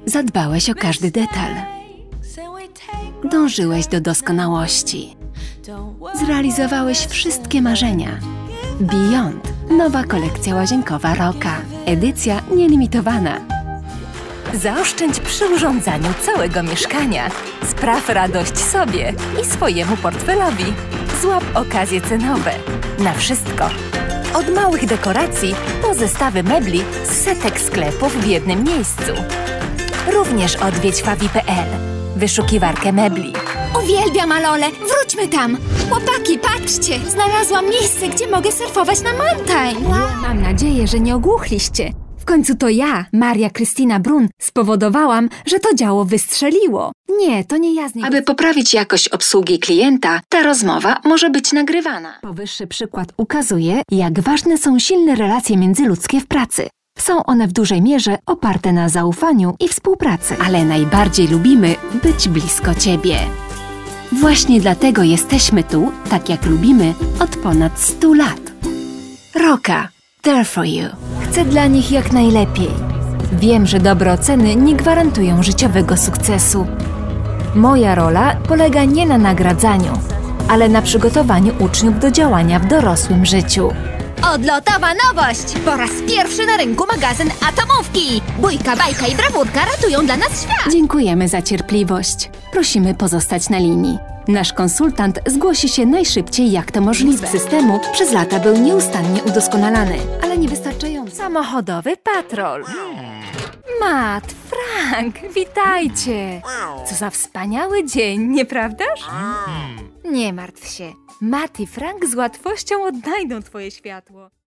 Zadbałeś o każdy detal. Dążyłeś do doskonałości. Zrealizowałeś wszystkie marzenia. Beyond. Nowa kolekcja łazienkowa Rocka. Edycja nielimitowana. Zaoszczędź przy urządzaniu całego mieszkania. Spraw radość sobie i swojemu portfelowi. Złap okazje cenowe. Na wszystko. Od małych dekoracji po zestawy mebli z setek sklepów w jednym miejscu. Również odwiedź favi.pl. Wyszukiwarkę mebli. Uwielbiam Alole! Wróćmy tam! Chłopaki, patrzcie! Znalazłam miejsce, gdzie mogę surfować na Mountain! Mam nadzieję, że nie ogłuchliście. W końcu to ja, Maria Krystyna Brun, spowodowałam, że to działo wystrzeliło. Nie, to nie ja z niego... Aby poprawić jakość obsługi klienta, ta rozmowa może być nagrywana. Powyższy przykład ukazuje, jak ważne są silne relacje międzyludzkie w pracy. Są one w dużej mierze oparte na zaufaniu i współpracy. Ale najbardziej lubimy być blisko Ciebie. Właśnie dlatego jesteśmy tu, tak jak lubimy, od ponad 100 lat. Rocka. There for you. Chcę dla nich jak najlepiej. Wiem, że dobre oceny nie gwarantują życiowego sukcesu. Moja rola polega nie na nagradzaniu, ale na przygotowaniu uczniów do działania w dorosłym życiu. Odlotowa nowość! Po raz pierwszy na rynku magazyn Atomówki! Bójka, bajka i brawurka ratują dla nas świat! Dziękujemy za cierpliwość. Prosimy pozostać na linii. Nasz konsultant zgłosi się najszybciej jak to możliwe. Systemu przez lata był nieustannie udoskonalany, ale niewystarczająco. Samochodowy patrol. Matt, Frank, witajcie! Co za wspaniały dzień, nieprawdaż? Nie martw się. Matt i Frank z łatwością odnajdą twoje światło.